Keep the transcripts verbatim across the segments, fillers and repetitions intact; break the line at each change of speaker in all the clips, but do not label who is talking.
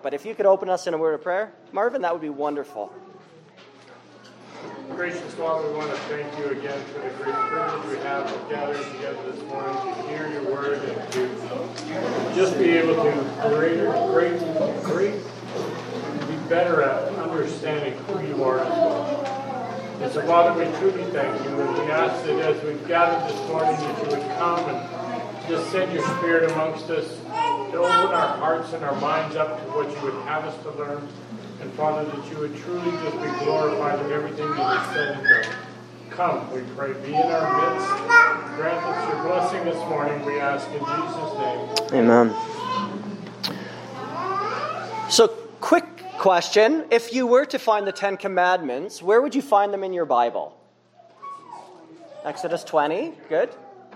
But if you could open us in a word of prayer, Marvin, that would be wonderful.
Gracious Father, we want to thank you again for the great privilege we have of gathering together this morning to hear your word and to just be able to greater, great, great, be better at understanding who you are as well. And so, Father, we truly thank you, and we ask that as we've gathered this morning that you would come and just send your Spirit amongst us to open our hearts and our minds up to what you would have us to learn. And Father, that you would truly just be glorified in everything that is said and done. Come, we pray, be in our midst. Grant us your blessing this morning, we ask in Jesus' name.
Amen. So, quick question. If you were to find the Ten Commandments, where would you find them in your Bible? Exodus twenty. Good.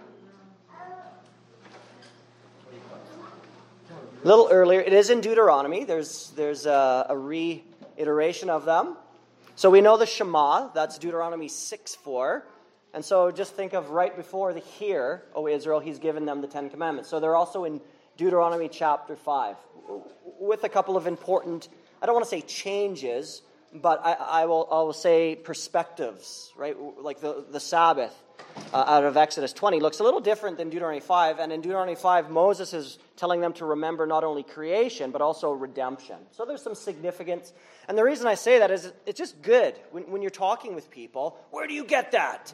A little earlier, it is in Deuteronomy. There's there's a, a reiteration of them. So we know the Shema, that's Deuteronomy six four. And so just think of right before the Hear, O Israel, he's given them the Ten Commandments. So they're also in Deuteronomy chapter five, with a couple of important, I don't want to say changes, but I, I will I will say perspectives, right? Like the, the Sabbath. Uh, out of Exodus twenty looks a little different than Deuteronomy five. And in Deuteronomy five, Moses is telling them to remember not only creation, but also redemption. So there's some significance. And the reason I say that is it's just good when, when you're talking with people. Where do you get that?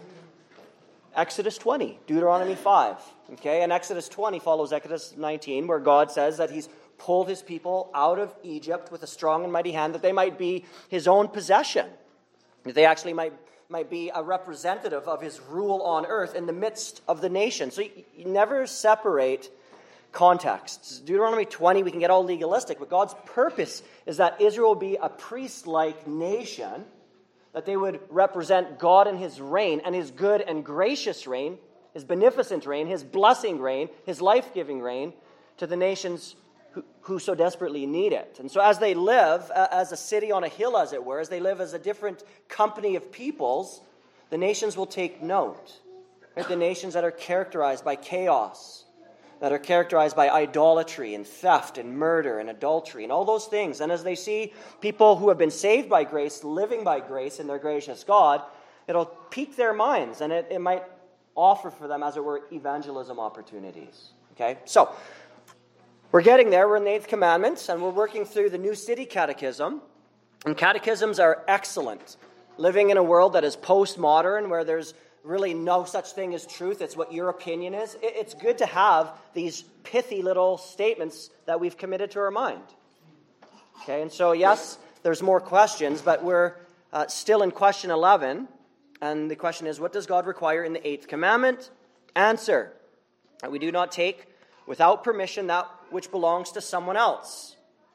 Exodus twenty, Deuteronomy five. Okay, and Exodus twenty follows Exodus nineteen, where God says that he's pulled his people out of Egypt with a strong and mighty hand, that they might be his own possession. That they actually might might be a representative of his rule on earth in the midst of the nation. So you, you never separate contexts. Deuteronomy twenty, we can get all legalistic, but God's purpose is that Israel would be a priest-like nation, that they would represent God in his reign, and his good and gracious reign, his beneficent reign, his blessing reign, his life-giving reign to the nations who, who so desperately need it. And so as they live uh, as a city on a hill, as it were, as they live as a different company of peoples, the nations will take note. Right? The nations that are characterized by chaos, that are characterized by idolatry and theft and murder and adultery and all those things. And as they see people who have been saved by grace, living by grace in their gracious God, it'll pique their minds, and it, it might offer for them, as it were, evangelism opportunities. Okay? So, we're getting there. We're in the Eighth Commandment, and we're working through the New City Catechism. And catechisms are excellent. Living in a world that is postmodern, where there's really no such thing as truth, it's what your opinion is, it's good to have these pithy little statements that we've committed to our mind. Okay, and so yes, there's more questions, but we're uh, still in question eleven. And the question is, what does God require in the Eighth Commandment? Answer: that we do not take without permission that which belongs to someone else,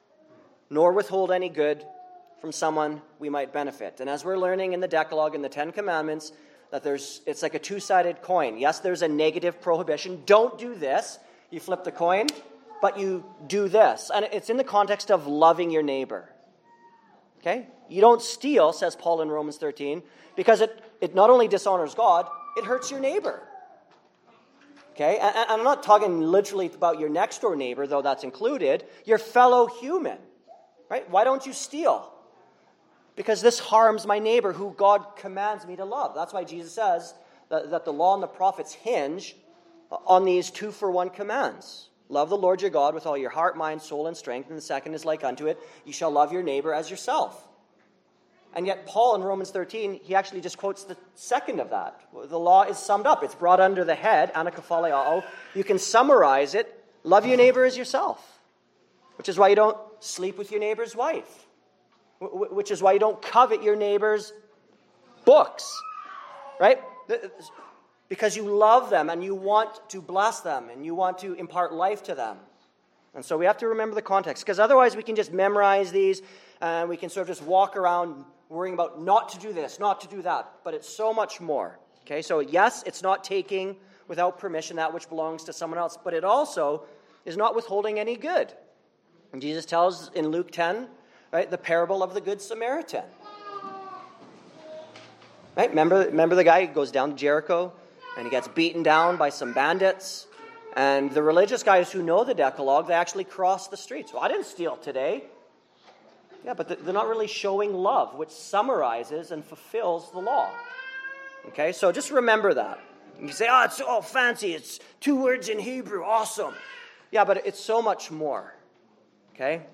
nor withhold any good from someone we might benefit. And as we're learning in the Decalogue and the Ten Commandments, that there's it's like a two-sided coin. Yes, there's a negative prohibition. Don't do this. You flip the coin, but you do this. And it's in the context of loving your neighbor. Okay? You don't steal, says Paul in Romans thirteen, because it, it not only dishonors God, it hurts your neighbor. Okay, and I'm not talking literally about your next door neighbor, though that's included, your fellow human, right? Why don't you steal? Because this harms my neighbor who God commands me to love. That's why Jesus says that, that the law and the prophets hinge on these two for one commands. Love the Lord your God with all your heart, mind, soul, and strength. And the second is like unto it, you shall love your neighbor as yourself. And yet Paul in Romans thirteen, he actually just quotes the second of that. The law is summed up. It's brought under the head, anakephalaiao. You can summarize it, love your neighbor as yourself. Which is why you don't sleep with your neighbor's wife. Which is why you don't covet your neighbor's books. Right? Because you love them and you want to bless them and you want to impart life to them. And so we have to remember the context. Because otherwise we can just memorize these and we can sort of just walk around worrying about not to do this, not to do that. But it's so much more. Okay, so yes, it's not taking without permission that which belongs to someone else. But it also is not withholding any good. And Jesus tells in Luke ten, right, the parable of the Good Samaritan. Right, remember, remember the guy who goes down to Jericho and he gets beaten down by some bandits. And the religious guys who know the Decalogue, they actually cross the streets. Well, I didn't steal today. Yeah, but they're not really showing love, which summarizes and fulfills the law. Okay, so just remember that. You say, oh, it's all fancy. It's two words in Hebrew. Awesome. Yeah, but it's so much more. Okay?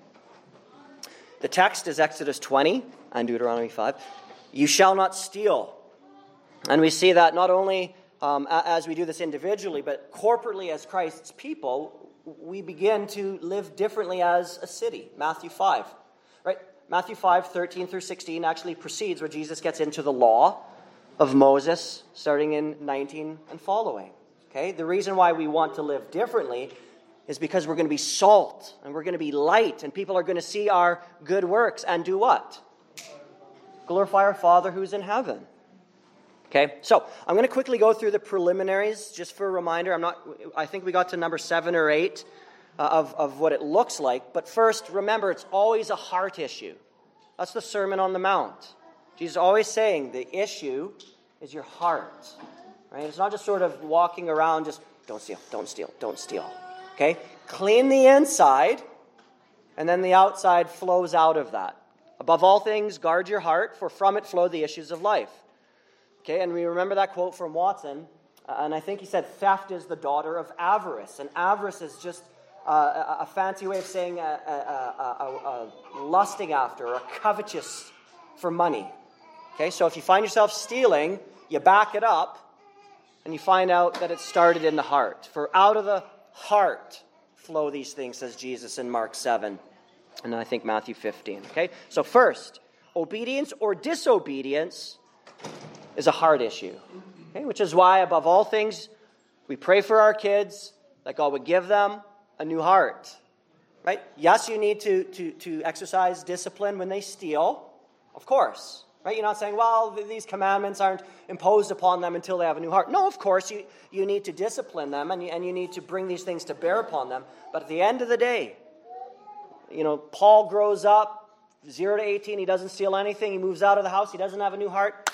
The text is Exodus twenty and Deuteronomy five. You shall not steal. And we see that not only um, as we do this individually, but corporately as Christ's people, we begin to live differently as a city. Matthew five. Right? Matthew five, thirteen through sixteen actually precedes where Jesus gets into the law of Moses, starting in nineteen and following. Okay? The reason why we want to live differently is because we're going to be salt, and we're going to be light, and people are going to see our good works and do what? Glorify our Father who's in heaven. Okay? So, I'm going to quickly go through the preliminaries, just for a reminder. I'm not, I think we got to number seven or eight uh, of, of what it looks like. But first, remember, it's always a heart issue. That's the Sermon on the Mount. Jesus is always saying the issue is your heart. Right? It's not just sort of walking around just, don't steal, don't steal, don't steal. Okay? Clean the inside, and then the outside flows out of that. Above all things, guard your heart, for from it flow the issues of life. Okay, and we remember that quote from Watson, uh, and I think he said, theft is the daughter of avarice. And avarice is just uh, a, a fancy way of saying a, a, a, a, a lusting after, or a covetous for money. Okay, so if you find yourself stealing, you back it up, and you find out that it started in the heart. For out of the heart flow these things, says Jesus in Mark seven, and I think Matthew fifteen. Okay, so first, obedience or disobedience is a heart issue. Okay, which is why, above all things, we pray for our kids that God would give them a new heart. Right? Yes, you need to to to exercise discipline when they steal, of course. Right? You're not saying, well, these commandments aren't imposed upon them until they have a new heart. No, of course, you, you need to discipline them, and you, and you need to bring these things to bear upon them. But at the end of the day, you know, Paul grows up, zero to eighteen, he doesn't steal anything. He moves out of the house, he doesn't have a new heart.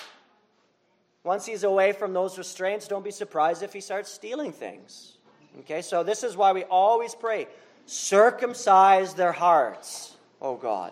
Once he's away from those restraints, don't be surprised if he starts stealing things. Okay, so this is why we always pray, circumcise their hearts, oh God.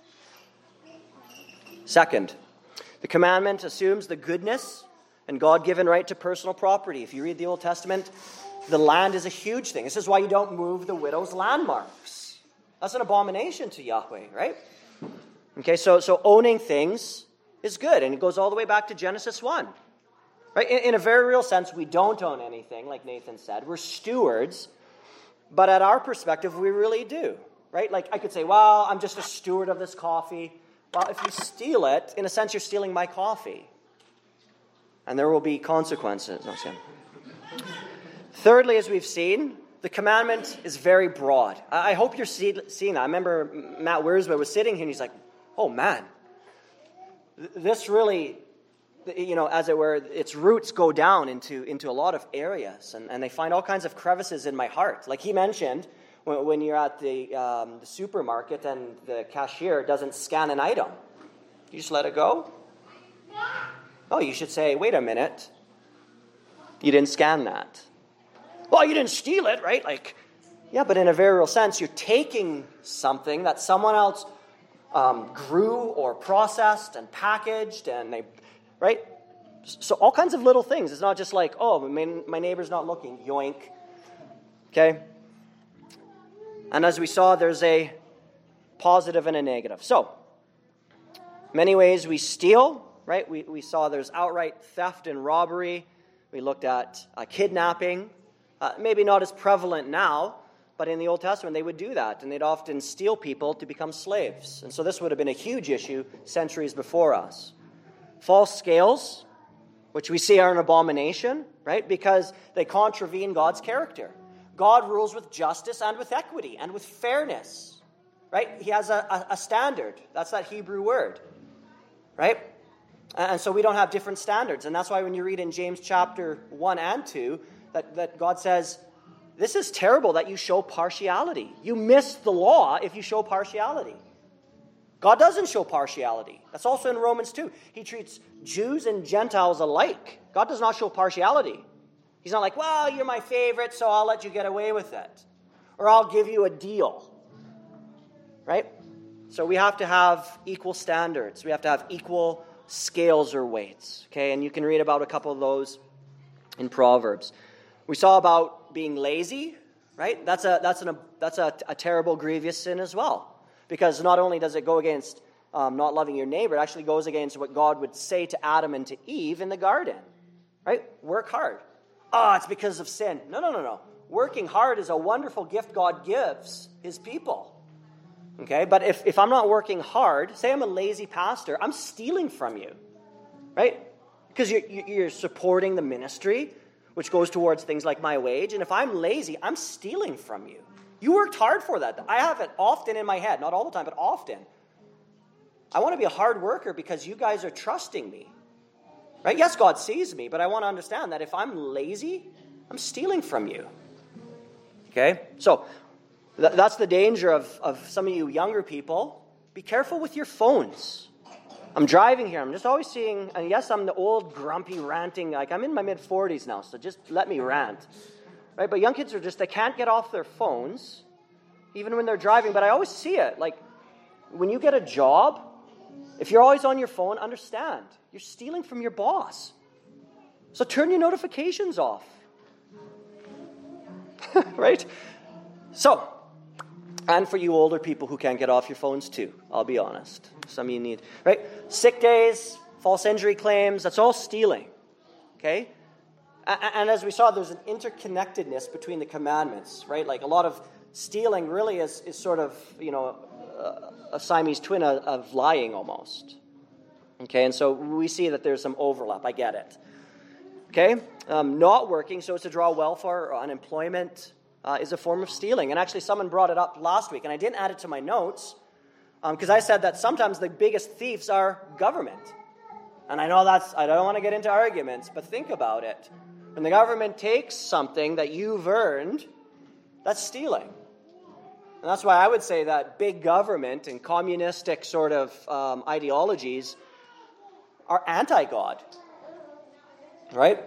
Second, the commandment assumes the goodness and God-given right to personal property. If you read the Old Testament, the land is a huge thing. This is why you don't move the widow's landmarks. That's an abomination to Yahweh, right? Okay, so, so owning things is good, and it goes all the way back to Genesis one. Right? In, in a very real sense, we don't own anything, like Nathan said. We're stewards, but at our perspective, we really do. Right? Like I could say, well, I'm just a steward of this coffee. Well, if you steal it, in a sense, you're stealing my coffee. And there will be consequences. No, thirdly, as we've seen, the commandment is very broad. I hope you're see- seeing that. I remember Matt Wiersbe was sitting here and he's like, oh man, this really, you know, as it were, its roots go down into, into a lot of areas. And, and they find all kinds of crevices in my heart. Like he mentioned, when you're at the, um, the supermarket and the cashier doesn't scan an item, you just let it go? Oh, you should say, wait a minute. You didn't scan that. Well, you didn't steal it, right? Like, yeah, but in a very real sense, you're taking something that someone else um, grew or processed and packaged, and they, right? So all kinds of little things. It's not just like, oh, my, my neighbor's not looking, yoink. Okay? And as we saw, there's a positive and a negative. So, many ways we steal, right? We, we saw there's outright theft and robbery. We looked at uh, kidnapping. Uh, maybe not as prevalent now, but in the Old Testament they would do that, and they'd often steal people to become slaves. And so this would have been a huge issue centuries before us. False scales, which we see are an abomination, right? Because they contravene God's character. God rules with justice and with equity and with fairness, right? He has a, a, a standard. That's that Hebrew word, right? And so we don't have different standards. And that's why when you read in James chapter one and two, that, that God says, this is terrible that you show partiality. You miss the law if you show partiality. God doesn't show partiality. That's also in Romans two. He treats Jews and Gentiles alike. God does not show partiality. He's not like, well, you're my favorite, so I'll let you get away with it. Or I'll give you a deal. Right? So we have to have equal standards. We have to have equal scales or weights. Okay, and you can read about a couple of those in Proverbs. We saw about being lazy, right? That's a that's an a, that's a, a terrible, grievous sin as well, because not only does it go against um, not loving your neighbor, it actually goes against what God would say to Adam and to Eve in the garden, right? Work hard. Oh, it's because of sin. No, no, no, no. Working hard is a wonderful gift God gives his people. Okay, but if, if I'm not working hard, say I'm a lazy pastor, I'm stealing from you, right? Because you're, you're supporting the ministry, which goes towards things like my wage. And if I'm lazy, I'm stealing from you. You worked hard for that. I have it often in my head, not all the time, but often. I want to be a hard worker because you guys are trusting me, right? Yes, God sees me, but I want to understand that if I'm lazy, I'm stealing from you. Okay, so th- that's the danger of, of some of you younger people. Be careful with your phones. I'm driving here. I'm just always seeing, and yes, I'm the old, grumpy, ranting, like I'm in my mid-forties now, so just let me rant. Right? But young kids are just, they can't get off their phones, even when they're driving. But I always see it. Like, when you get a job, if you're always on your phone, understand, you're stealing from your boss. So turn your notifications off. Right? So, and for you older people who can't get off your phones too, I'll be honest. Some of you need, right? Sick days, false injury claims, that's all stealing. Okay? And as we saw, there's an interconnectedness between the commandments, right? Like a lot of stealing really is, is sort of, you know, a Siamese twin of, of lying almost. Okay, and so we see that there's some overlap. I get it. Okay, um, not working, so as to draw welfare or unemployment, uh, is a form of stealing. And actually, someone brought it up last week, and I didn't add it to my notes because um, I said that sometimes the biggest thieves are government. And I know that's, I don't want to get into arguments, but think about it. When the government takes something that you've earned, that's stealing. And that's why I would say that big government and communistic sort of um, ideologies are anti-God. Right?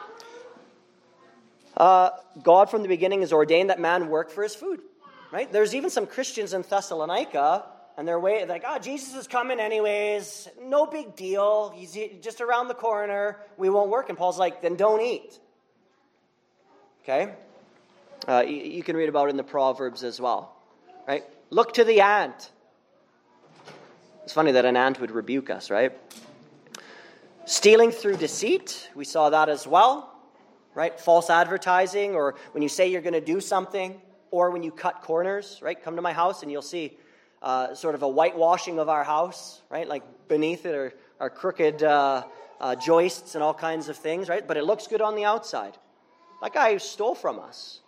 Uh, God from the beginning has ordained that man work for his food. Right? There's even some Christians in Thessalonica, and they're way, like, oh, Jesus is coming anyways. No big deal. He's just around the corner. We won't work. And Paul's like, then don't eat. Okay? Uh, you, you can read about it in the Proverbs as well. Right? Look to the ant. It's funny that an ant would rebuke us, right? Stealing through deceit, we saw that as well, right? False advertising, or when you say you're going to do something, or when you cut corners, right? Come to my house and you'll see uh, sort of a whitewashing of our house, right? Like beneath it are, are crooked uh, uh, joists and all kinds of things, right? But it looks good on the outside. That guy stole from us.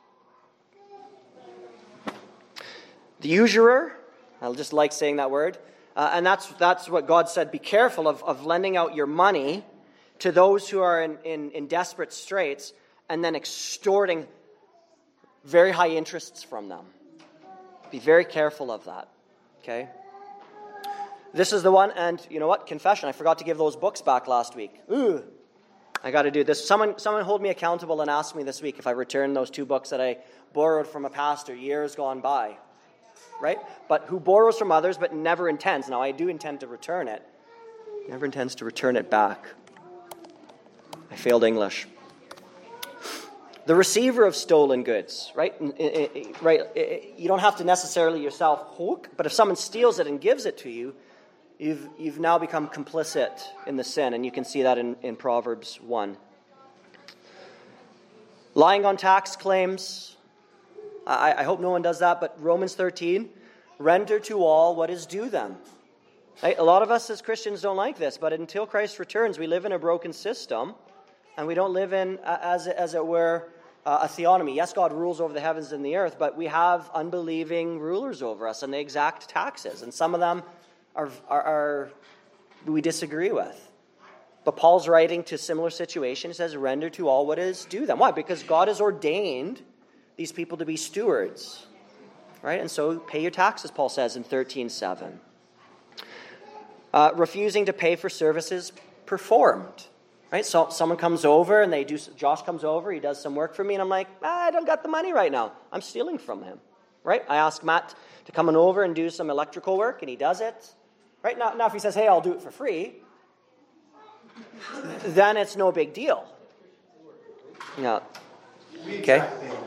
The usurer, I just like saying that word, uh, and that's that's what God said, be careful of, of lending out your money to those who are in, in, in desperate straits and then extorting very high interests from them. Be very careful of that, okay? This is the one, and you know what? Confession, I forgot to give those books back last week. Ooh, I got to do this. Someone, someone hold me accountable and ask me this week if I return those two books that I borrowed from a pastor years gone by. Right? But who borrows from others but never intends. Now, I do intend to return it. Never intends to return it back. I failed English. The receiver of stolen goods, right? Right. You don't have to necessarily yourself hook, but if someone steals it and gives it to you, you've you've now become complicit in the sin, and you can see that in, in Proverbs one. Lying on tax claims. I, I hope no one does that, but Romans thirteen, render to all what is due them. Right? A lot of us as Christians don't like this, but until Christ returns, we live in a broken system, and we don't live in, uh, as, as it were, uh, a theonomy. Yes, God rules over the heavens and the earth, but we have unbelieving rulers over us, and they exact taxes, and some of them are, are, are we disagree with. But Paul's writing to a similar situation. He says, render to all what is due them. Why? Because God has ordained these people to be stewards, right? And so pay your taxes, Paul says in thirteen seven. Uh, refusing to pay for services performed, right? So someone comes over and they do, Josh comes over, he does some work for me, and I'm like, ah, I don't got the money right now. I'm stealing from him. right? I ask Matt to come on over and do some electrical work, and he does it. Right? Now, now if he says, hey, I'll do it for free, then it's no big deal. Yeah. Okay.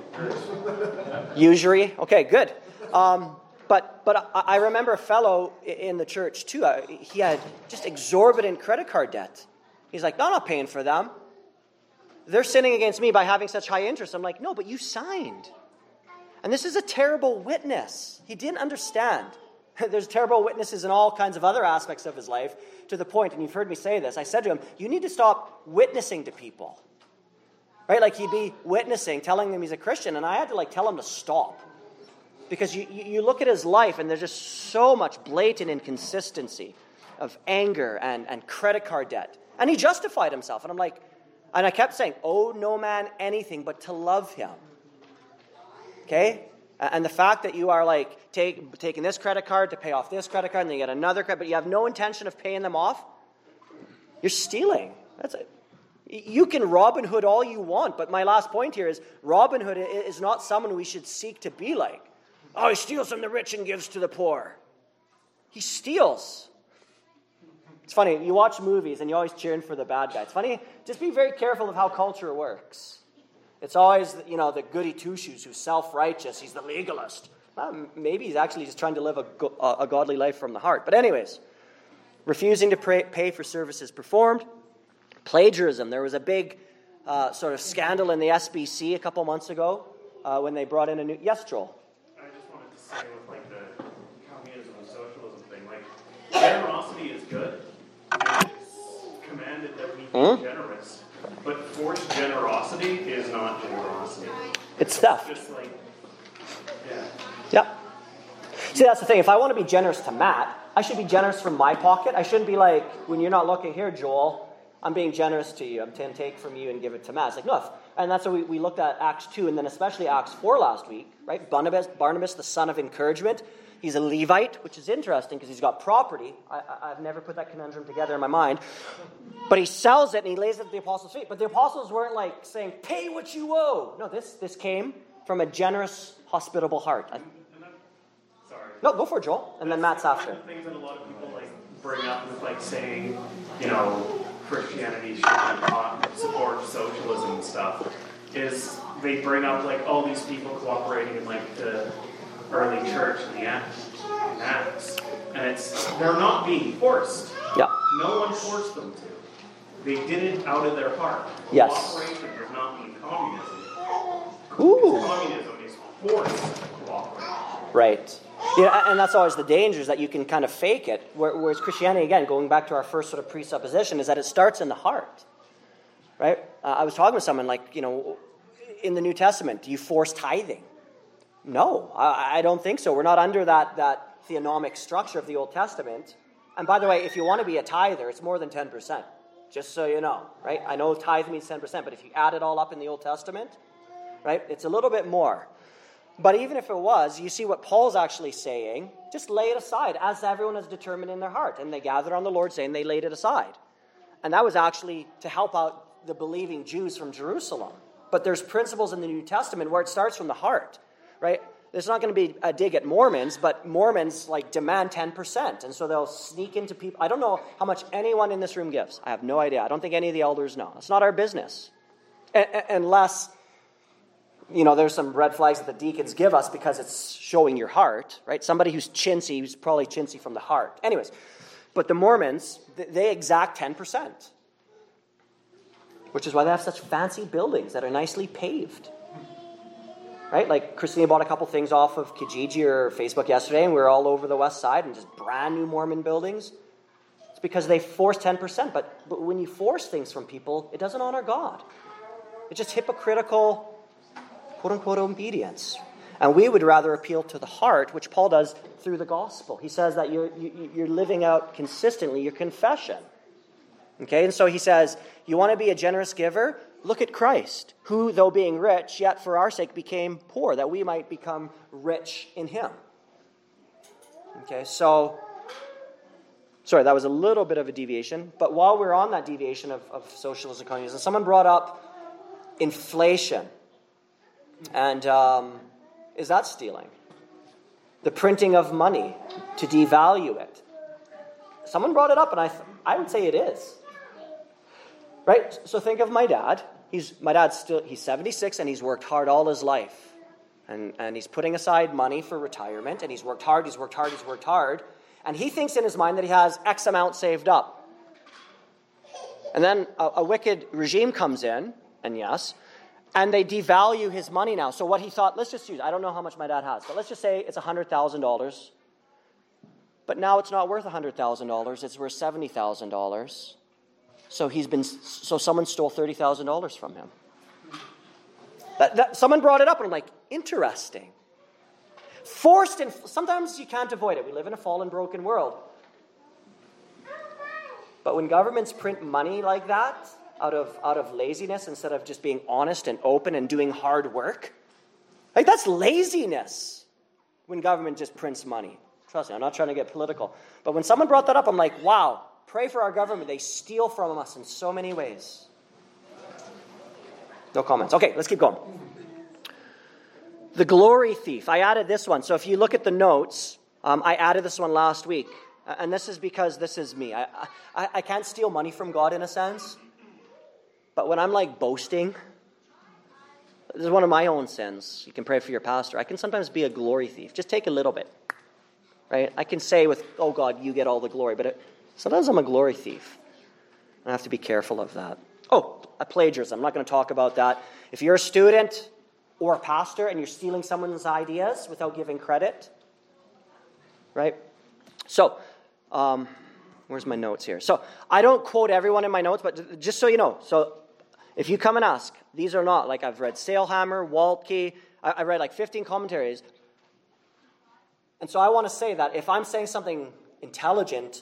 Usury. Okay, good. Um, but but I, I remember a fellow in the church too. Uh, he had just exorbitant credit card debt. He's like, no, I'm not paying for them. They're sinning against me by having such high interest. I'm like, no, but you signed. And this is a terrible witness. He didn't understand. There's terrible witnesses in all kinds of other aspects of his life, to the point, and you've heard me say this, I said to him, you need to stop witnessing to people. Right? Like he'd be witnessing, telling them he's a Christian, and I had to like tell him to stop. Because you, you look at his life, and there's just so much blatant inconsistency of anger and, and credit card debt. And he justified himself. And I'm like, and I kept saying, owe no man anything but to love him. Okay? And the fact that you are like take, taking this credit card to pay off this credit card, and then you get another credit, but you have no intention of paying them off, you're stealing. That's it. You can Robin Hood all you want, but my last point here is Robin Hood is not someone we should seek to be like. Oh, he steals from the rich and gives to the poor. He steals. It's funny, you watch movies and you're always cheering for the bad guy. It's funny, just be very careful of how culture works. It's always, you know, the goody two-shoes who's self-righteous. He's the legalist. Well, maybe he's actually just trying to live a, go- a godly life from the heart. But anyways, refusing to pay, pay for services performed. Plagiarism. There was a big uh, sort of scandal in the S B C a couple months ago uh, when they brought in a new... Yes, Joel?
I just wanted to say with like the communism and socialism thing, like generosity is good. And it's commanded that we be mm-hmm. generous. But forced generosity is not generosity.
It's theft.
It's just like, yeah.
Yeah. See, that's the thing. If I want to be generous to Matt, I should be generous from my pocket. I shouldn't be like, when you're not looking here, Joel, I'm being generous to you. I'm going to take from you and give it to Matt. It's like, no. And that's why we, we looked at Acts two and then especially Acts four last week, right? Barnabas, Barnabas, the son of encouragement. He's a Levite, which is interesting because he's got property. I, I, I've never put that conundrum together in my mind. But he sells it and he lays it at the apostles' feet. But the apostles weren't like saying, pay what you owe. No, this this came from a generous, hospitable heart. I,
Sorry.
No, go for it, Joel. And then Matt's after.
One of the things that a lot of people like bring up with like saying, you know, Christianity should not support socialism and stuff, is they bring up like all these people cooperating in like the early church and the Acts, and it's they're not being forced.
Yeah.
No one forced them to. They did it out of their heart.
Yes.
Cooperation does not mean communism.
Ooh.
Communism is forced cooperation.
Right. Yeah, and that's always the danger, is that you can kind of fake it. Whereas Christianity, again, going back to our first sort of presupposition, is that it starts in the heart. Right? Uh, I was talking with someone like, you know, in the New Testament, do you force tithing? No, I, I don't think so. We're not under that, that theonomic structure of the Old Testament. And by the way, if you want to be a tither, it's more than ten percent. Just so you know, right? I know tithe means ten percent, but if you add it all up in the Old Testament, right, it's a little bit more. But even if it was, you see what Paul's actually saying, just lay it aside, as everyone has determined in their heart. And they gathered on the Lord's Day and they laid it aside. And that was actually to help out the believing Jews from Jerusalem. But there's principles in the New Testament where it starts from the heart, right? There's not going to be a dig at Mormons, but Mormons like demand ten percent. And so they'll sneak into people. I don't know how much anyone in this room gives. I have no idea. I don't think any of the elders know. It's not our business. A- unless, you know, there's some red flags that the deacons give us because it's showing your heart, right? Somebody who's chintzy, who's probably chintzy from the heart. Anyways, but the Mormons, they exact ten percent. Which is why they have such fancy buildings that are nicely paved. Right? Like Christina bought a couple things off of Kijiji or Facebook yesterday, and we were all over the west side and just brand new Mormon buildings. It's because they force ten percent. But, but when you force things from people, it doesn't honor God. It's just hypocritical, quote-unquote, obedience. And we would rather appeal to the heart, which Paul does through the gospel. He says that you're, you, you're living out consistently your confession. Okay? And so he says, you want to be a generous giver? Look at Christ, who, though being rich, yet for our sake became poor, that we might become rich in him. Okay, so, sorry, that was a little bit of a deviation. But while we're on that deviation of, of socialism and communism, someone brought up inflation. And um, is that stealing? the printing of money to devalue it. Someone brought it up, and I, th- I would say it is. Right? So think of my dad. He's my dad's still he's seventy-six, and he's worked hard all his life, and and he's putting aside money for retirement, and he's worked hard. He's worked hard. He's worked hard, and he thinks in his mind that he has X amount saved up. And then a, a wicked regime comes in, and yes, and they devalue his money now. So what he thought, let's just use, I don't know how much my dad has, but let's just say it's one hundred thousand dollars. But now it's not worth one hundred thousand dollars. It's worth seventy thousand dollars. So he's been. So someone stole thirty thousand dollars from him. That, that, someone brought it up, and I'm like, interesting. Forced, and sometimes you can't avoid it. We live in a fallen, broken world. But when governments print money like that, out of out of laziness, instead of just being honest and open and doing hard work, like that's laziness. When government just prints money. Trust me, I'm not trying to get political. But when someone brought that up, I'm like, wow, pray for our government. They steal from us in so many ways. No comments. Okay, let's keep going. The glory thief. I added this one. So if you look at the notes, um, I added this one last week. And this is because this is me. I, I, I can't steal money from God in a sense. But when I'm like boasting, this is one of my own sins. You can pray for your pastor. I can sometimes be a glory thief. Just take a little bit. Right? I can say with, oh God, you get all the glory. But it, sometimes I'm a glory thief. I have to be careful of that. Oh, a plagiarism. I'm not going to talk about that. If you're a student or a pastor and you're stealing someone's ideas without giving credit, right? So, um, where's my notes here? So, I don't quote everyone in my notes, but just so you know. So, if you come and ask, these are not, like I've read Sailhammer, Waltke, I, I read like fifteen commentaries. And so I want to say that if I'm saying something intelligent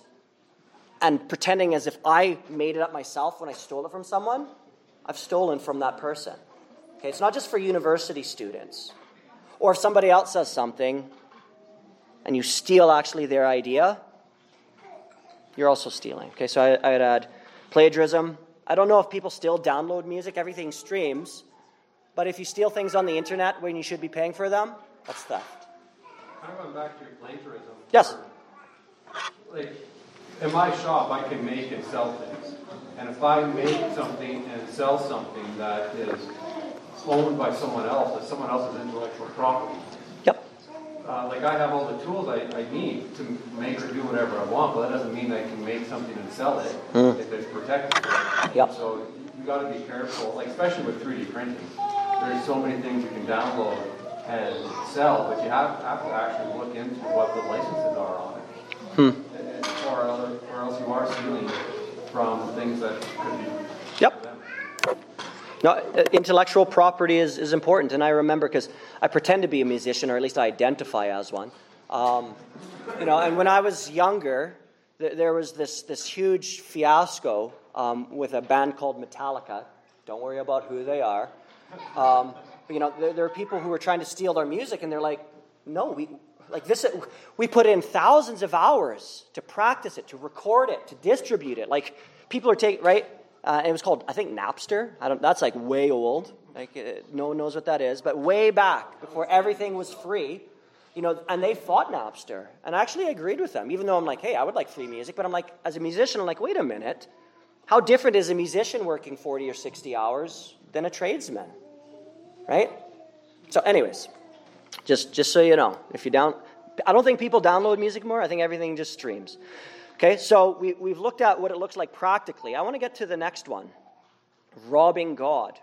and pretending as if I made it up myself when I stole it from someone, I've stolen from that person. Okay, it's not just for university students. Or if somebody else says something and you steal actually their idea, you're also stealing. Okay, so I, I'd add plagiarism. I don't know if people still download music. Everything streams. But if you steal things on the internet when you should be paying for them, that's theft.
Kind of going back to your plagiarism.
Yes.
Like, in my shop, I can make and sell things. And if I make something and sell something that is owned by someone else, that someone else's intellectual property.
Yep.
Uh, like I have all the tools I, I need to make or do whatever I want, but that doesn't mean I can make something and sell it mm. if it's protected.
Yep.
So you got to be careful, like especially with three D printing. There's so many things you can download and sell, but you have, have to actually look into what the licenses are on it. Hmm. Or, other, or else you are stealing from things that could be.
Yep. No, intellectual property is, is important, and I remember because I pretend to be a musician, or at least I identify as one. Um, you know, and when I was younger, th- there was this this huge fiasco um, with a band called Metallica. Don't worry about who they are. Um, but, you know, there, there are people who are trying to steal their music, and they're like, "No, we like this. We put in thousands of hours to practice it, to record it, to distribute it. Like people are taking right." Uh, it was called, I think, Napster. I don't. That's like way old. Like uh, no one knows what that is. But way back, before everything was free, you know, and they fought Napster. And I actually agreed with them, even though I'm like, hey, I would like free music. But I'm like, as a musician, I'm like, wait a minute. How different is a musician working forty or sixty hours than a tradesman? Right? So anyways, just just so you know, if you down, I don't think people download music more. I think everything just streams. Okay, so we, we've looked at what it looks like practically. I want to get to the next one. Robbing God.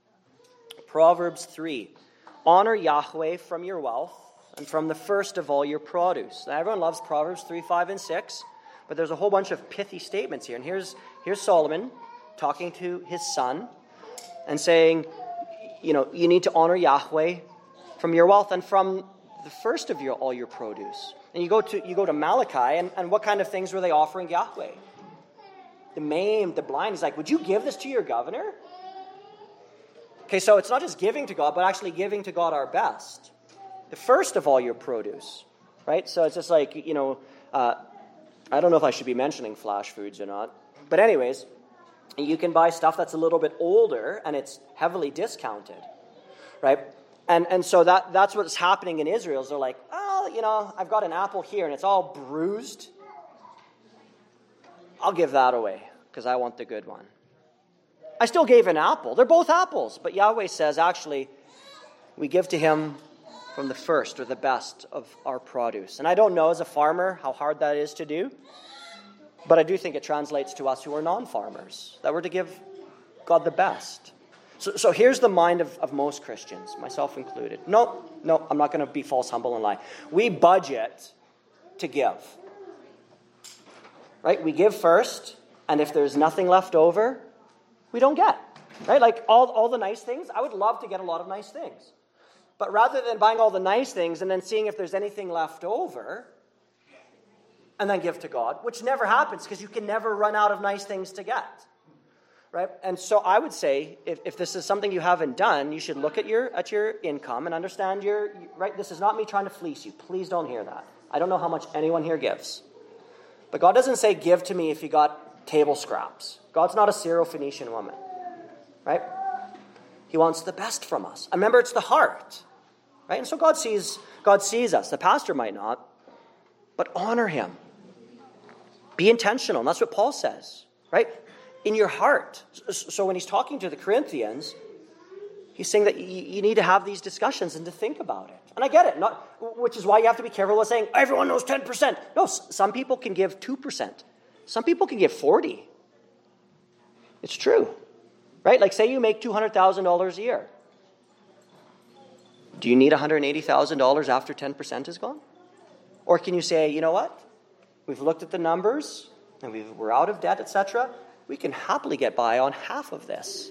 Proverbs three. Honor Yahweh from your wealth and from the first of all your produce. Now, everyone loves Proverbs three, five, and six, but there's a whole bunch of pithy statements here. And here's, here's Solomon talking to his son and saying, you know, you need to honor Yahweh from your wealth and from the first of your all your produce. And you go to you go to Malachi, and, and what kind of things were they offering Yahweh? The maimed, the blind. He's like, would you give this to your governor? Okay, so it's not just giving to God, but actually giving to God our best. The first of all your produce, right? So it's just like, you know, uh, I don't know if I should be mentioning flash foods or not. But anyways, you can buy stuff that's a little bit older, and it's heavily discounted, right? And and so that that's what's happening in Israel. Is they're like, oh, well, you know, I've got an apple here and it's all bruised. I'll give that away because I want the good one. I still gave an apple. They're both apples. But Yahweh says, actually, we give to him from the first or the best of our produce. And I don't know as a farmer how hard that is to do. But I do think it translates to us who are non-farmers, that we're to give God the best. So, so here's the mind of, of most Christians, myself included. No, no, I'm not going to be false, humble, and lie. We budget to give. Right? We give first, and if there's nothing left over, we don't get. Right? Like all, all the nice things, I would love to get a lot of nice things. But rather than buying all the nice things and then seeing if there's anything left over, and then give to God, which never happens because you can never run out of nice things to get. Right? And so I would say, if, if this is something you haven't done, you should look at your at your income and understand your, right, this is not me trying to fleece you. Please don't hear that. I don't know how much anyone here gives. But God doesn't say give to me if you got table scraps. God's not a Syro-Phoenician woman. Right? He wants the best from us. Remember, it's the heart. Right? And so God sees, God sees us. The pastor might not. But honor him. Be intentional. And that's what Paul says. Right? In your heart. So when he's talking to the Corinthians, he's saying that you need to have these discussions and to think about it. And I get it. Not, which is why you have to be careful with saying, everyone knows ten percent. No, some people can give two percent. Some people can give forty. It's true. Right? Like say you make two hundred thousand dollars a year. Do you need one hundred eighty thousand dollars after ten percent is gone? Or can you say, you know what? We've looked at the numbers and we've, we're out of debt, et cetera. We can happily get by on half of this.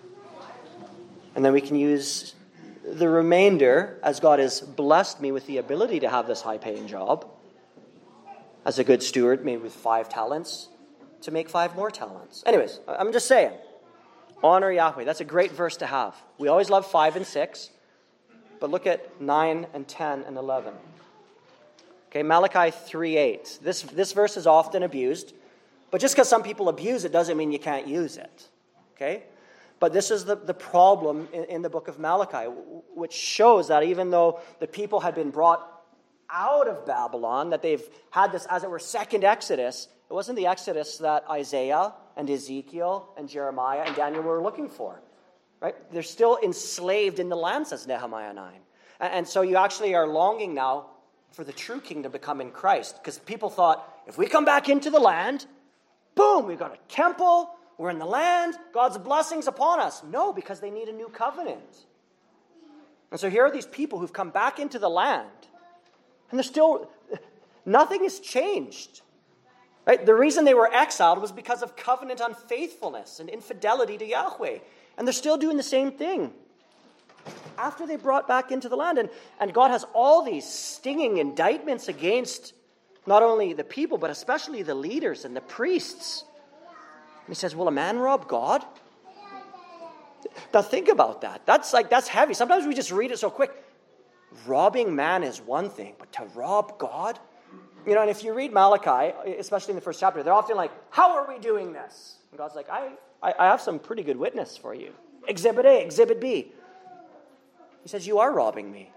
And then we can use the remainder, as God has blessed me with the ability to have this high-paying job, as a good steward, maybe with five talents, to make five more talents. Anyways, I'm just saying, honor Yahweh. That's a great verse to have. We always love five and six, but look at nine and ten and eleven. Okay, Malachi three eight. This, this verse is often abused, but just because some people abuse it doesn't mean you can't use it. Okay? But this is the, the problem in, in the book of Malachi, which shows that even though the people had been brought out of Babylon, that they've had this, as it were, second Exodus, it wasn't the Exodus that Isaiah and Ezekiel and Jeremiah and Daniel were looking for. Right? They're still enslaved in the land, says Nehemiah nine. And, and so you actually are longing now for the true kingdom to come in Christ. Because people thought, if we come back into the land, boom, we've got a temple, we're in the land, God's blessings upon us. No, because they need a new covenant. And so here are these people who've come back into the land, and they're still, nothing has changed. Right? The reason they were exiled was because of covenant unfaithfulness and infidelity to Yahweh. And they're still doing the same thing after they brought back into the land. And, and God has all these stinging indictments against not only the people, but especially the leaders and the priests. And he says, will a man rob God? Now think about that. That's like, that's heavy. Sometimes we just read it so quick. Robbing man is one thing, but to rob God? You know, and if you read Malachi, especially in the first chapter, they're often like, how are we doing this? And God's like, I, I, I have some pretty good witness for you. Exhibit A, Exhibit B. He says, you are robbing me.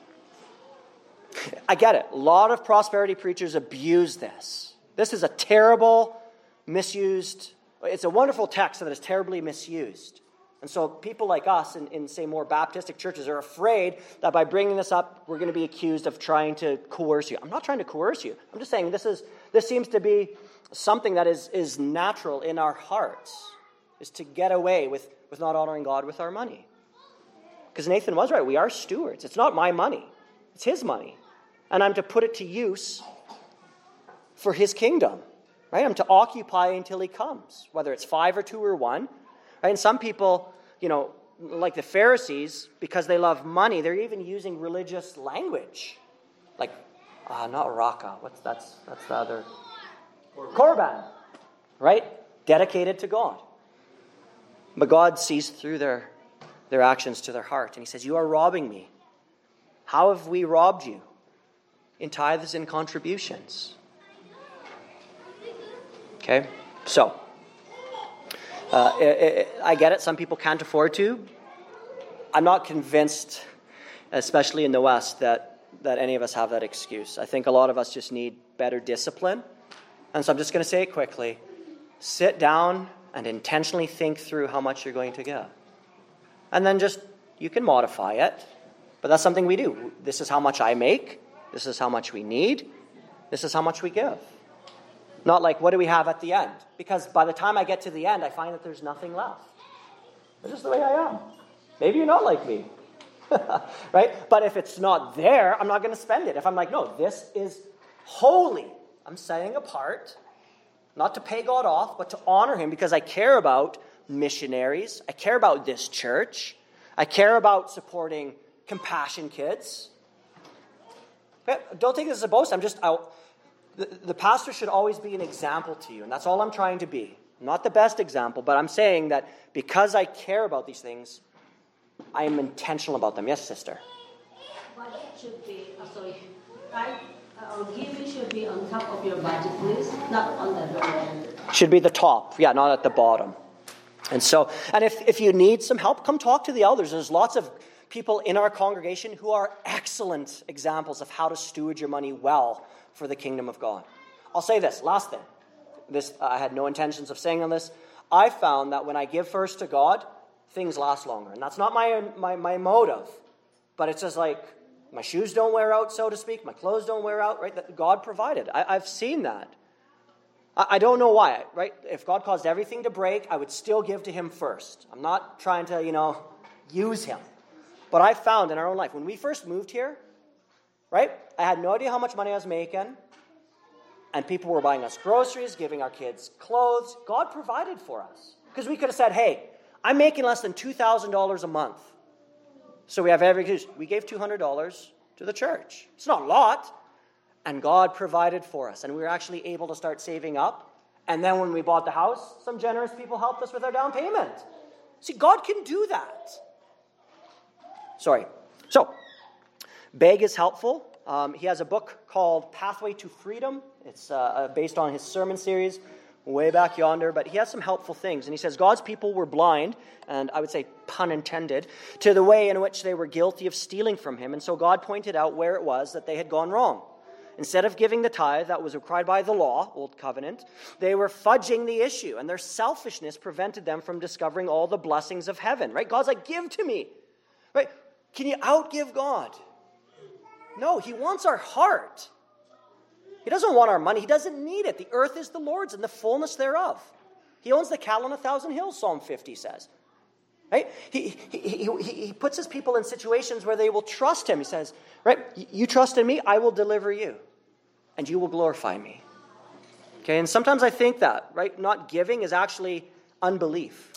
I get it. A lot of prosperity preachers abuse this. This is a terrible, misused, it's a wonderful text that is terribly misused. And so people like us in, in, say, more Baptistic churches are afraid that by bringing this up, we're going to be accused of trying to coerce you. I'm not trying to coerce you. I'm just saying this is this seems to be something that is, is natural in our hearts, is to get away with, with not honoring God with our money. Because Nathan was right. We are stewards. It's not my money. It's his money. And I'm to put it to use for his kingdom. Right? I'm to occupy until he comes, whether it's five or two or one. Right? And some people, you know, like the Pharisees, because they love money, they're even using religious language. Like, uh, not raka. What's that's that's the other Korban. Korban. Right? Dedicated to God. But God sees through their their actions to their heart. And he says, you are robbing me. How have we robbed you? In tithes and contributions. Okay? So, uh, it, it, I get it. Some people can't afford to. I'm not convinced, especially in the West, that that any of us have that excuse. I think a lot of us just need better discipline. And so I'm just going to say it quickly. Sit down and intentionally think through how much you're going to give. And then just, you can modify it. But that's something we do. This is how much I make. This is how much we need. This is how much we give. Not like, what do we have at the end? Because by the time I get to the end, I find that there's nothing left. That's just the way I am. Maybe you're not like me. Right? But if it's not there, I'm not going to spend it. If I'm like, no, this is holy. I'm setting apart, not to pay God off, but to honor him because I care about missionaries. I care about this church. I care about supporting Compassion Kids. Okay? Don't take this as a boast. I'm just out. The, the pastor should always be an example to you, and that's all I'm trying to be. I'm not the best example, but I'm saying that because I care about these things, I am intentional about them. Yes, sister?
But it should be, uh, sorry, right? Uh, giving should be on top of your budget, please, not on the lower end.
Should be the top, yeah, not at the bottom. And so, and if, if you need some help, come talk to the elders. There's lots of people in our congregation who are excellent examples of how to steward your money well for the kingdom of God. I'll say this, last thing. This uh, I had no intentions of saying on this. I found that when I give first to God, things last longer. And that's not my, my, my motive. But it's just like, my shoes don't wear out, so to speak. My clothes don't wear out, right? That God provided. I, I've seen that. I, I don't know why, right? If God caused everything to break, I would still give to him first. I'm not trying to, you know, use him. But I found in our own life, when we first moved here, right? I had no idea how much money I was making. And people were buying us groceries, giving our kids clothes. God provided for us. Because we could have said, hey, I'm making less than two thousand dollars a month. So we have every excuse. We gave two hundred dollars to the church. It's not a lot. And God provided for us. And we were actually able to start saving up. And then when we bought the house, some generous people helped us with our down payment. See, God can do that. Sorry. So, Begg is helpful. Um, he has a book called Pathway to Freedom. It's uh, based on his sermon series way back yonder, but he has some helpful things. And he says, God's people were blind, and I would say pun intended, to the way in which they were guilty of stealing from him. And so God pointed out where it was that they had gone wrong. Instead of giving the tithe that was required by the law, Old Covenant, they were fudging the issue, and their selfishness prevented them from discovering all the blessings of heaven. Right? God's like, give to me. Right? Can you outgive God? No, he wants our heart. He doesn't want our money. He doesn't need it. The earth is the Lord's and the fullness thereof. He owns the cattle on a thousand hills, Psalm fifty says. Right? He, he, he, he, he puts his people in situations where they will trust him. He says, right, you trust in me, I will deliver you, and you will glorify me. Okay, and sometimes I think that, right, not giving is actually unbelief.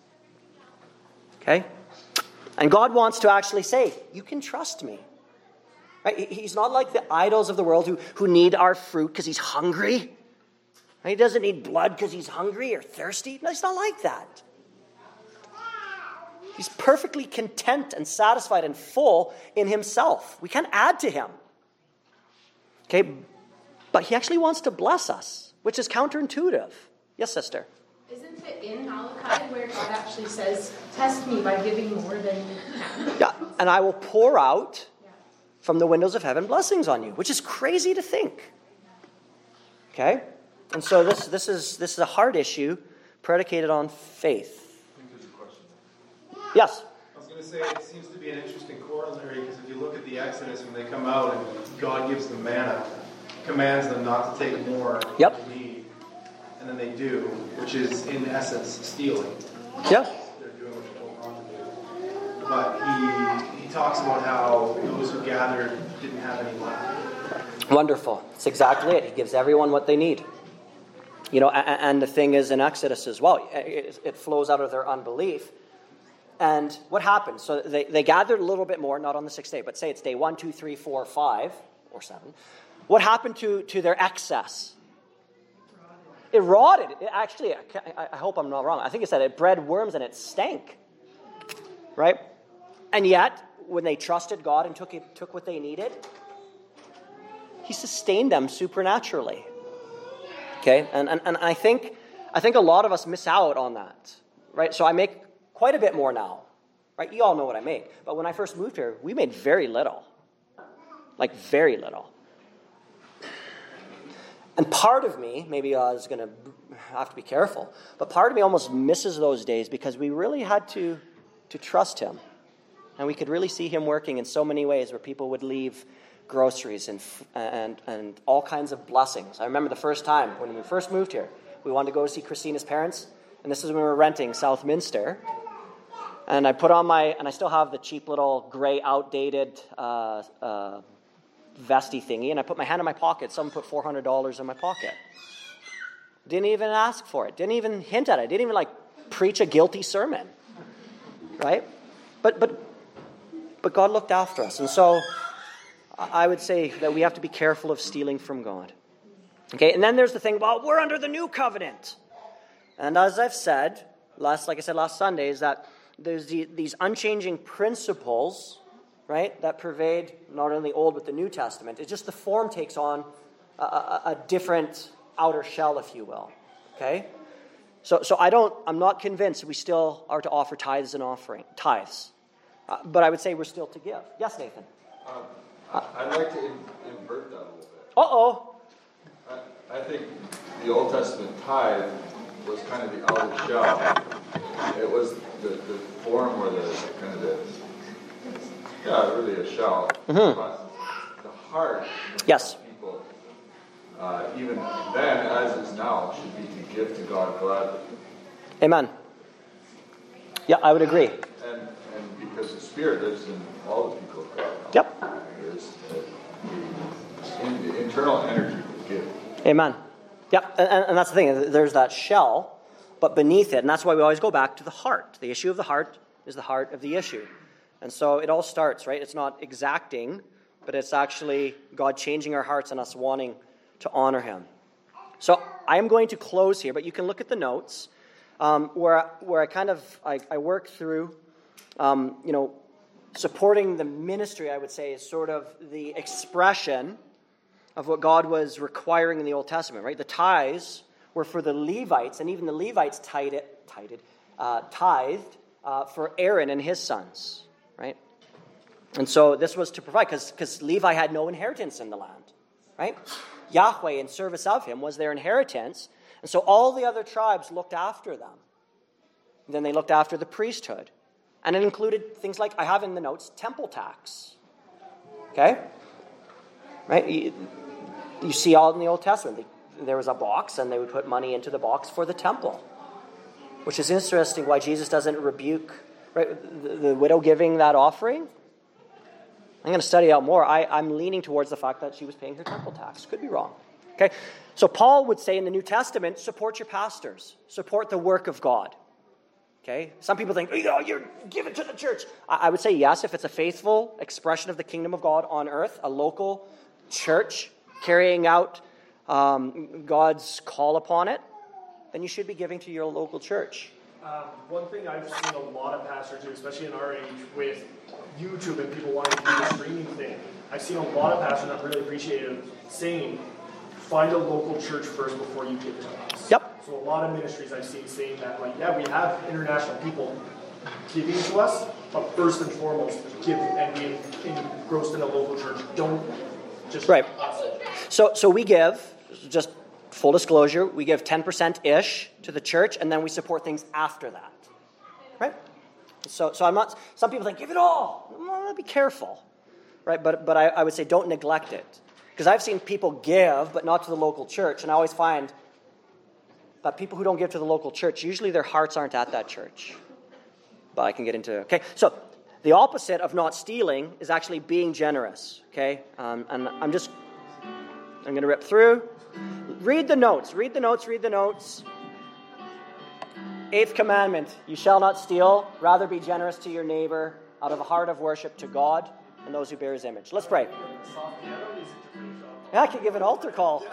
Okay? And God wants to actually say, you can trust me. Right? He's not like the idols of the world who, who need our fruit because he's hungry. He doesn't need blood because he's hungry or thirsty. No, he's not like that. He's perfectly content and satisfied and full in himself. We can't add to him. Okay, but he actually wants to bless us, which is counterintuitive. Yes, sister?
Isn't it in Malachi where God actually says, test me by giving more than you can?
Yeah, and I will pour out from the windows of heaven blessings on you, which is crazy to think. Okay? And so this this is this is a hard issue predicated on faith.
I think there's a question.
Yes?
I was going to say, it seems to be an interesting corollary, because if you look at the Exodus, when they come out and God gives them manna, commands them not to take more
Yep.
than they need, and then they do, which is in essence stealing.
Yeah.
They're doing what you're told not to do. But he he talks about how those who gathered didn't have any lack.
Wonderful. That's exactly it. He gives everyone what they need. You know, and the thing is in Exodus as well, it flows out of their unbelief. And what happened? So they, they gathered a little bit more, not on the sixth day, but say it's day one, two, three, four, five, or seven. What happened to, to their excess? It rotted. It actually, I, I hope I'm not wrong. I think it said it bred worms and it stank. Right? And yet, when they trusted God and took it, took what they needed, he sustained them supernaturally. Okay? And, and and I think I think a lot of us miss out on that. Right? So I make quite a bit more now. Right? You all know what I make. But when I first moved here, we made very little. like very little. And part of me, maybe I was going to have to be careful, but part of me almost misses those days because we really had to, to trust him. And we could really see him working in so many ways where people would leave groceries and and and all kinds of blessings. I remember the first time when we first moved here, we wanted to go see Christina's parents, and this is when we were renting Southminster. And I put on my, and I still have the cheap little gray outdated uh, uh, vesty thingy, and I put my hand in my pocket. Someone put four hundred dollars in my pocket. Didn't even ask for it. Didn't even hint at it. Didn't even like preach a guilty sermon. Right? But but but God looked after us. And so I would say that we have to be careful of stealing from God. Okay, and then there's the thing, well, we're under the new covenant. And as I've said, last like I said last Sunday, is that there's the, these unchanging principles, right, that pervade not only the Old but the New Testament. It's just the form takes on a, a, a different outer shell, if you will. Okay? So so I don't, I'm not convinced we still are to offer tithes and offering, tithes. Uh, but I would say we're still to give. Yes, Nathan?
Um, I'd like to in, invert that a little bit.
Uh-oh.
I, I think the Old Testament tithe was kind of the outer shell. It was the, the form or the kind of the, yeah, really a shell.
Mm-hmm.
But the heart of
yes.
people, uh, even then as is now, should be to give to God gladly.
Amen. Yeah, I would agree.
And and because the Spirit lives in all the people of God.
Yep.
There's the, in, the internal energy to give.
Amen. Yep, and, and that's the thing. There's that shell, but beneath it, and that's why we always go back to the heart. The issue of the heart is the heart of the issue. And so it all starts, right? It's not exacting, but it's actually God changing our hearts and us wanting to honor him. So I am going to close here, but you can look at the notes um, where, where I kind of, I, I work through, um, you know, supporting the ministry, I would say, is sort of the expression of what God was requiring in the Old Testament, right? The tithes were for the Levites, and even the Levites tithed, tithed, uh, tithed uh, for Aaron and his sons, right? And so this was to provide, because because Levi had no inheritance in the land, right? Yahweh, in service of him, was their inheritance, and so all the other tribes looked after them. And then they looked after the priesthood. And it included things like, I have in the notes, temple tax. Okay? Right? You, you see all in the Old Testament. There was a box, and they would put money into the box for the temple. Which is interesting why Jesus doesn't rebuke right, the, the widow giving that offering. I'm going to study out more. I, I'm leaning towards the fact that she was paying her temple tax. Could be wrong. Okay? So Paul would say in the New Testament, support your pastors. Support the work of God. Okay? Some people think, oh, you're giving to the church. I would say yes, if it's a faithful expression of the kingdom of God on earth, a local church carrying out um, God's call upon it, then you should be giving to your local church.
Um, one thing I've seen a lot of pastors do, especially in our age, with YouTube and people wanting to do the streaming thing, I've seen a lot of pastors not really appreciative saying, find a local church first before you give to us.
Yep.
So a lot of ministries I've seen saying that, like, yeah, we have international people giving to us, but first and foremost, give and be engrossed in a local church. Don't just
right.
us.
So, so we give, just full disclosure, we give ten percent-ish to the church, and then we support things after that. Right? So, so I'm not, some people think, give it all. Well, be careful. Right? But, but I, I would say don't neglect it. Because I've seen people give, but not to the local church, and I always find that people who don't give to the local church, usually their hearts aren't at that church. But I can get into, okay. So the opposite of not stealing is actually being generous, okay. Um, and I'm just, I'm going to rip through. Read the notes, read the notes, read the notes. Eighth commandment, you shall not steal. Rather be generous to your neighbor out of a heart of worship to God and those who bear his image. Let's pray. Yeah, I could give an altar call.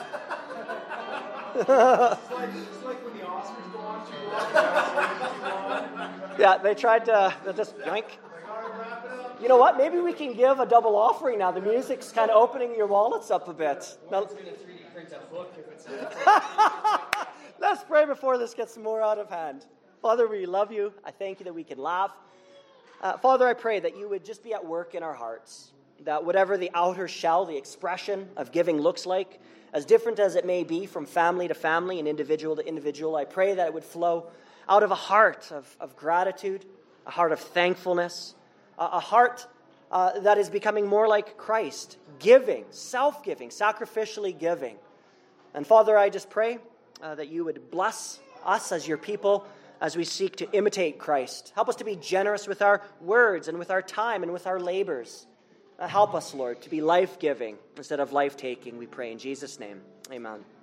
It's like, it's like when the Oscars go on too long.
Yeah, they tried to they'll just yoink. You know what? Maybe we can give a double offering now. The music's kind of opening your wallets up a bit. Now, let's pray before this gets more out of hand. Father, we love you. I thank you that we can laugh. Uh, Father, I pray that you would just be at work in our hearts. that whatever the outer shell, the expression of giving looks like, as different as it may be from family to family and individual to individual, I pray that it would flow out of a heart of, of gratitude, a heart of thankfulness, a, a heart uh, that is becoming more like Christ, giving, self-giving, sacrificially giving. And Father, I just pray uh, that you would bless us as your people as we seek to imitate Christ. Help us to be generous with our words and with our time and with our labors. Uh, help us, Lord, to be life-giving instead of life-taking, we pray in Jesus' name. Amen.